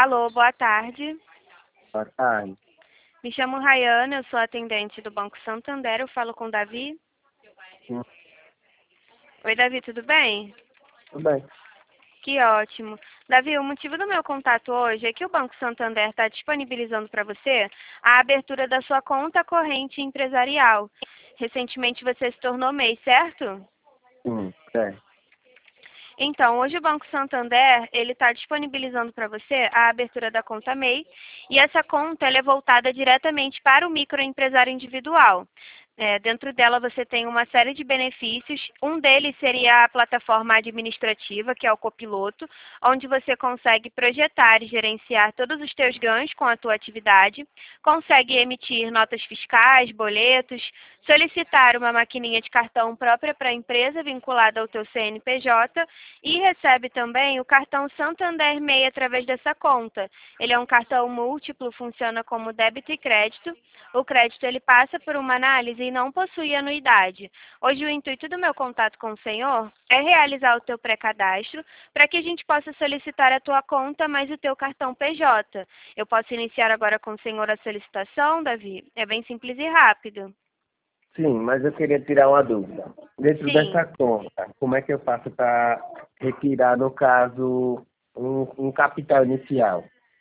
Alô, boa tarde. Boa tarde. Me chamo Rayana, eu sou atendente do Banco Santander, eu falo com o Davi. Sim. Oi, Davi, tudo bem? Tudo bem. Que ótimo. Davi, o motivo do meu contato hoje é que o Banco Santander está disponibilizando para você a abertura da sua conta corrente empresarial. Recentemente você se tornou MEI, certo? Sim, certo. Então, hoje o Banco Santander, ele está disponibilizando para você a abertura da conta MEI e essa conta ela é voltada diretamente para o microempresário individual. Dentro dela você tem uma série de benefícios, um deles seria a plataforma administrativa, que é o Copiloto, onde você consegue projetar e gerenciar todos os teus ganhos com a tua atividade, consegue emitir notas fiscais, boletos, solicitar uma maquininha de cartão própria para a empresa vinculada ao teu CNPJ e recebe também o cartão Santander MEI através dessa conta. Ele é um cartão múltiplo, funciona como débito e crédito. O crédito ele passa por uma análise e não possui anuidade. Hoje o intuito do meu contato com o senhor é realizar o teu pré-cadastro para que a gente possa solicitar a tua conta mais o teu cartão PJ. Eu posso iniciar agora com o senhor a solicitação, Davi? É bem simples e rápido. Sim, mas eu queria tirar uma dúvida. Dentro Sim. dessa conta, como é que eu faço para retirar, no caso, um capital inicial?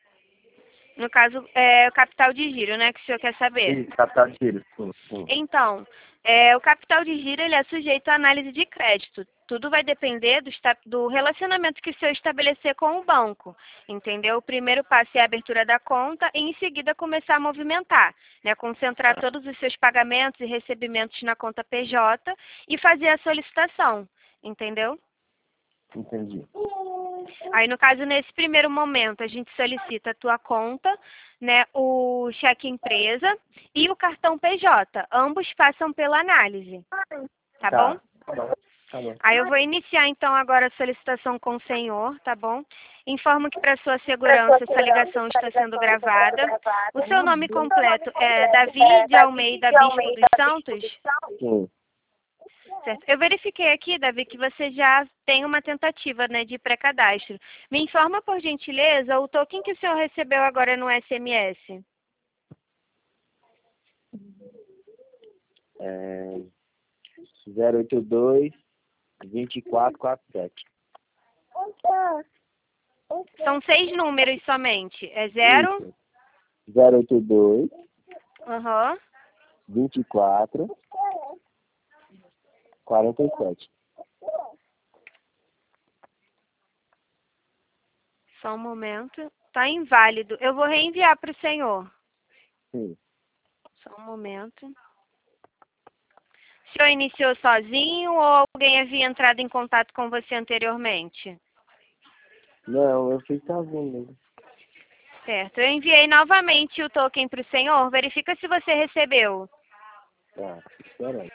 No caso, é o capital de giro, né, que o senhor quer saber? Isso, capital de giro, sim, sim. Então, o capital de giro ele é sujeito à análise de crédito. Tudo vai depender do relacionamento que o senhor estabelecer com o banco, entendeu? O primeiro passo é a abertura da conta e, em seguida, começar a movimentar, né? Concentrar todos os seus pagamentos e recebimentos na conta PJ e fazer a solicitação, entendeu? Entendi. Aí, no caso, nesse primeiro momento, a gente solicita a tua conta, né, o cheque empresa e o cartão PJ. Ambos passam pela análise, tá bom? Tá bom. Tá bom. Aí eu vou iniciar, então, agora a solicitação com o senhor, tá bom? Informo que, para sua segurança, essa ligação está sendo gravada. O seu nome completo é Davi de Almeida Bispo dos Santos? Sim. Certo. Eu verifiquei aqui, Davi, que você já tem uma tentativa, né, de pré-cadastro. Me informa, por gentileza, o token que o senhor recebeu agora no SMS. É 082 2447. São 6 números somente. É 0? Isso. 082 Aham. 24 47. Só um momento. Tá inválido. Eu vou reenviar para o senhor. Sim. Só um momento. O senhor iniciou sozinho ou alguém havia entrado em contato com você anteriormente? Não, eu fiz sozinho mesmo. Certo. Eu enviei novamente o token para o senhor. Verifica se você recebeu. Tá, esperando.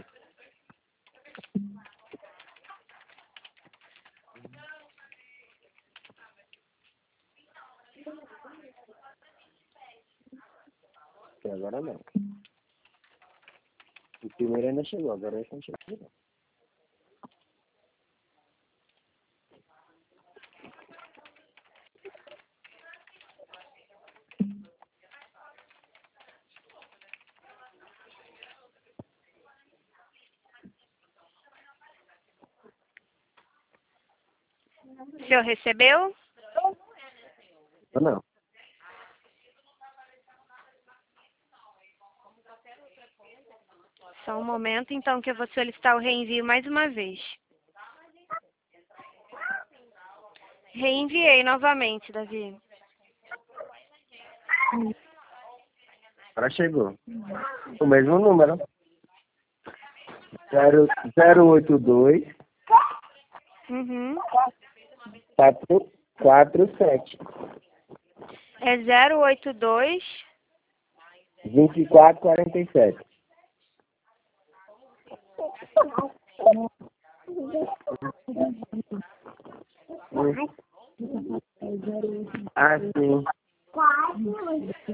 Até agora não. O primeiro ainda chegou, agora esse não chegou não. O senhor recebeu? Não. Só um momento, então, que eu vou solicitar o reenvio mais uma vez. Reenviei novamente, Davi. Agora chegou. O mesmo número. 082 Uhum. 447. É 082. 2447. Ah, sim.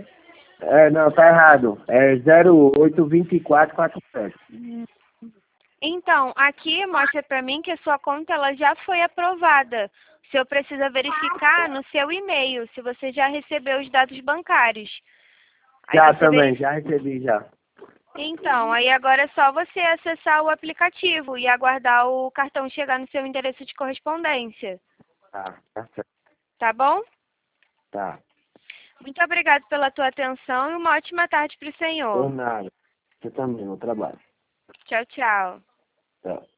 Não, tá errado. É 08 24 47. Então, aqui mostra para mim que a sua conta ela já foi aprovada. O senhor precisa verificar no seu e-mail se você já recebeu os dados bancários. Aí Já você também, já recebi já. Então, aí agora é só você acessar o aplicativo e aguardar o cartão chegar no seu endereço de correspondência. Tá certo. Tá bom? Tá. Muito obrigada pela tua atenção e uma ótima tarde para o Por senhor. nada. Você também, no trabalho. Tchau, tchau. Tchau.